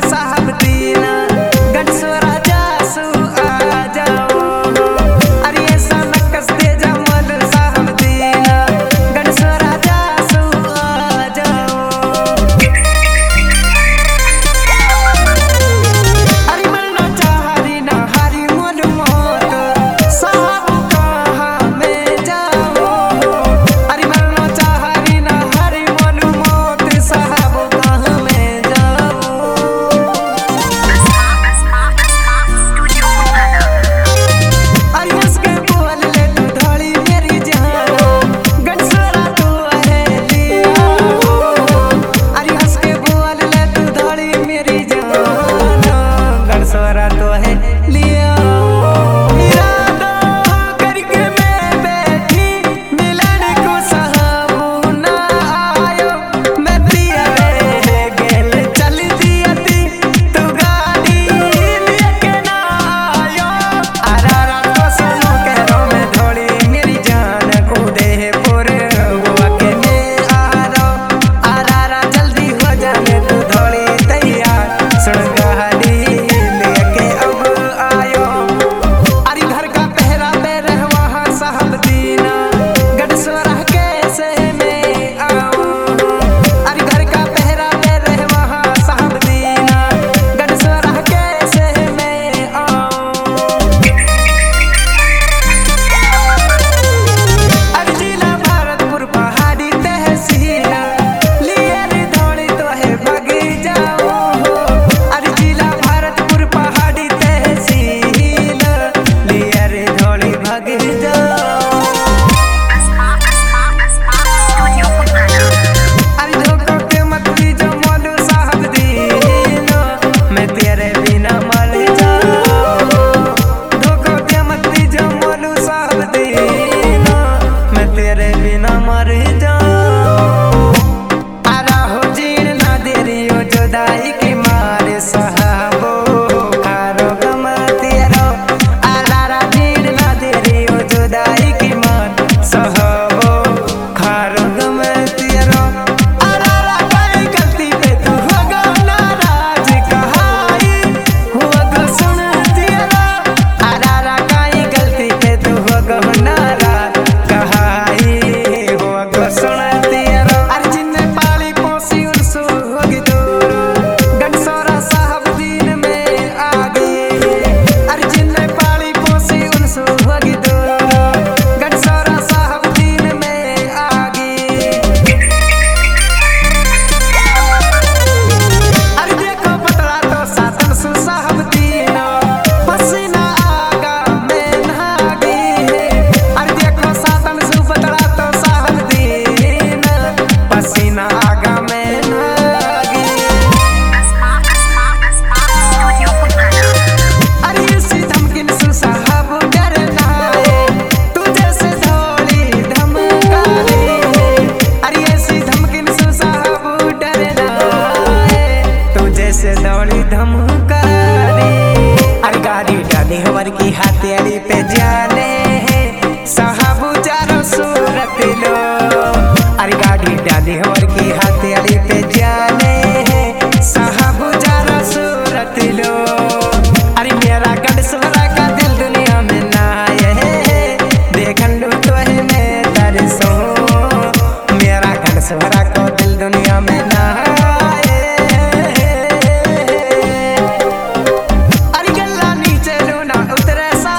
साहब दीना गणसोरा जासू आ जाओ अरे ऐसा नक्कस दे जमल साहब दीना गणसोरा जासू आ जाओ अरे मरना चाहरी ना हरी मोल मोत साहब कहाँ में जाओ अरे मरना चाहरी ना हरी मोल मोत साहब कहाँ में जाओ अरे हंस के बोल ले तू धड़ी मेरी जान गणसोरा तू है लिया अरे हंस के बोल ले तू धड़ी मेरी जान गणसोरा तो है लिया इरादा करके मैं बैठी मिलन को साहब ना आयो मैं दिया रे गेल चल दिया थी तू गाड़ी लेके ना आयो अरारा तो सुनो कह रो मैं थोड़ी मेरी जान कूदे पूरे हुआ के मैं आ रो अरारा जल्दी हो जाने तू थोड़ी तैयार सुन गाड़ी लेके अब आयो अरे घर का पहरा पे रह वहाँ साहब दीना गणसोरा कैसे मैं आऊं अरे घर का पहरा पे रह वहाँ साहब दीना गणसोरा कैसे मैं आऊं अरे जिला भारतपुर पहाड़ी तहसील लिए रे धौली तो है भगी जाओ अरे जिला भारतपुर पहाड़ी तहसील लिए रे धौली भगी जाओ अरे धोखो के मत दीजो मोलू साहब दीनो मैं तेरे बिना मर जाऊं धोखो के मत दीजो मोलू साहब दीनो मैं तेरे बिना मर जाऊं आरा हो जीण ना देरियो जुदाई की मारे साहबो खारो गम तेरो आरा जीण ना देरियो जुदाई की मार साहबो खारो गम तेरो आरा कोई गलती पे तू होगा नाराज कहाई होगा सुन तेरा आरा कोई गलती पे तू होगा नाराज कहाई होगा सुन तेरा अरे जिन्ने पाली पोसी उनसु होगी दूर गणसोरा साहब दीन में आ गई अरे जिन्ने पाली पोसी उनसु होगी दूर गणसोरा साहब दीन में आ गई अरे देखो बतला तो सातन सु साहब दीना पसीना आगा में नहा गई अरे देखो सातन सु बतला तो साहब दीना पसीना आगा में नहा गई अरे इसी धमकिन सु साहब डरना है तुझे से थोड़ी धमकाली अरे ऐसी धमकिन सु साहब डरना है तुझे से थोड़ी धमकाली अरे गाड़ी डाली हवर की हथेली पे जाने हैं साहब जारो सूरत लो अरे गाड़ी डाली हवर की हथेली पे जाने हैं साहब जारो सूरत लो अरे मेरा गणसोरा का दिल दुनिया में ना है देखन लो तो है मैं तरसो मेरा गणसोरा को दिल दुनिया में ना है अरे गल्ला नीचे लो ना उतरे सा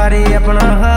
हमारी अपना